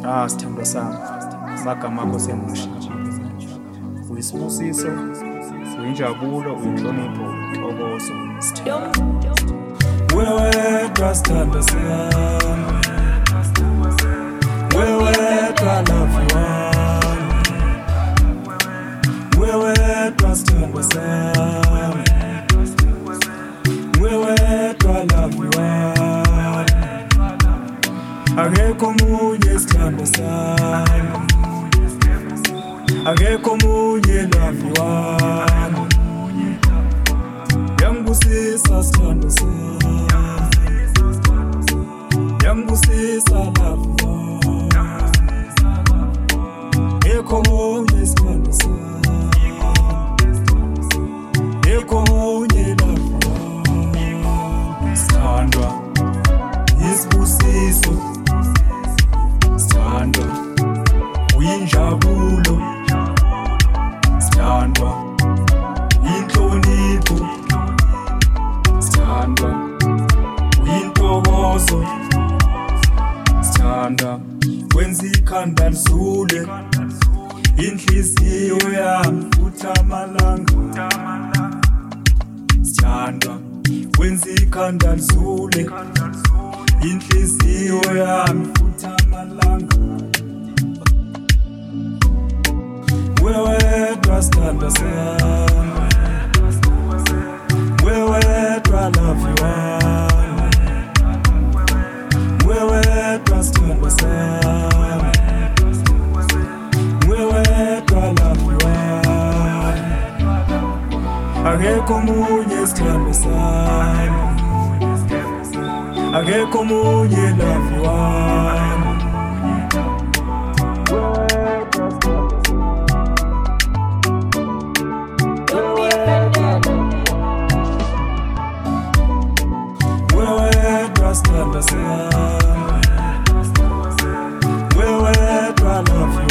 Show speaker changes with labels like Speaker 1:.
Speaker 1: Sithandwa sami, amagama akho semushintshile. Uyisibusiso, uyinjabulo, uyinhlonipho, uyintokozo, uyisithembu.
Speaker 2: Wewedwa sithandwa sami, wewedwa love wami, wewedwa sithandwa sami, wewedwa love wami. Akekho omunye sithandwa sami, akekho omunye love wami. Yangibusisa sithandwa sami, yangibusisa love wami. Akekho omunye sithandwa sami, akekho omunye love wami. Sithandwa yisibusiso, sithandwa uyinjabulo, sithandwa inhlonipho, sithandwa uyintokozo, sithandwa wenza ikhanda lisule, inhliziyo yami futhi amalanga. Sithandwa wenza ikhanda lisule, inhliziyo yami futhi amalanga. Wewedwa sithandwa sami, wewedwa love wami, wewedwa sithandwa sami, wewedwa love wami. Akekho omunye sithandwa sami, akekho omunye love wami. Wewedwa sithandwa sami, wewedwa love